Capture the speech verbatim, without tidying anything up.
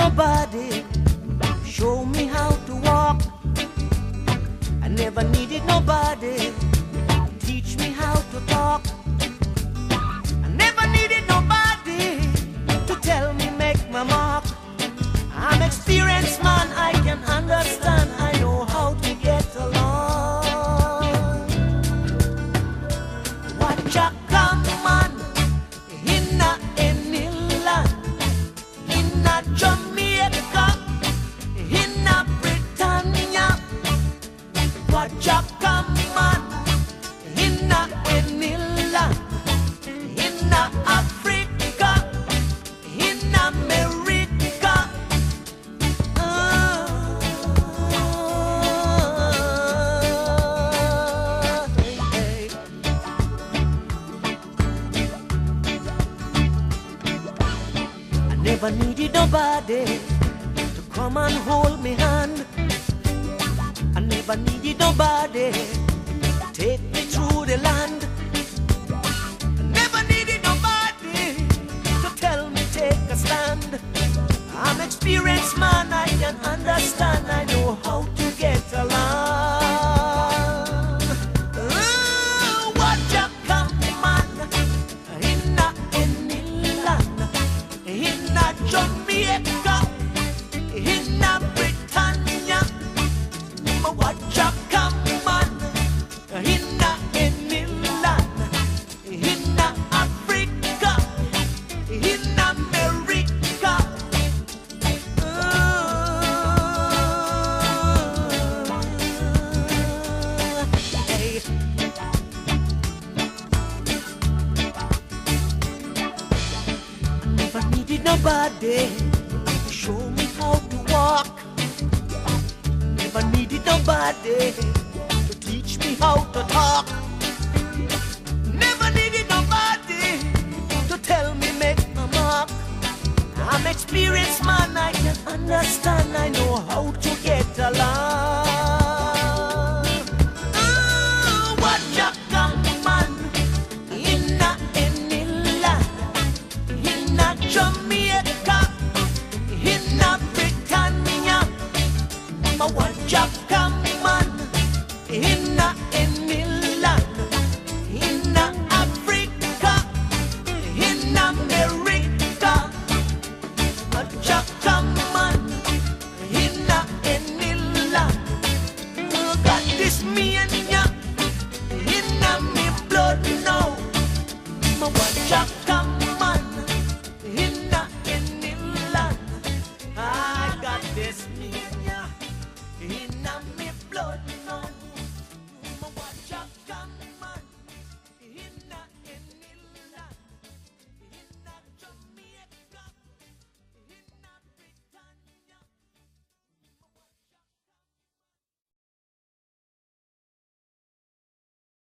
nobody show me how to walk. I never needed nobody teach me how to talk. I never needed nobody to tell me make my mark. I'm experienced man, I can understand, I know how to get along. Watch a come man in a any land, in a Jamaica, in a Britannia. Watch a come man in a any land, in a Africa, in America. Never needed nobody to come and hold me hand. I never needed nobody to take me through the land. I never needed nobody to tell me take a stand. I'm experienced man, I can understand, I know how to get along. Ooh, watch a come man in a any land, in a Jamaica, in a Britannia. Watch a come man in a any land, in a Africa, in America. Uh, hey. I never needed nobody to show me how to walk. Never needed nobody to teach me how to talk. Never needed nobody to tell me make my mark. I'm experienced man, I can understand, I know how to get along. Ooh, watch a come man in a any land, in a Jamaica, in a Britannia. Watch a come man in a any land, in a Africa, in America. Watch a come man in a any land. Oh, got this me and ya in a me blood now. Watch a come man in a any land. I got this me and ya in a me blood.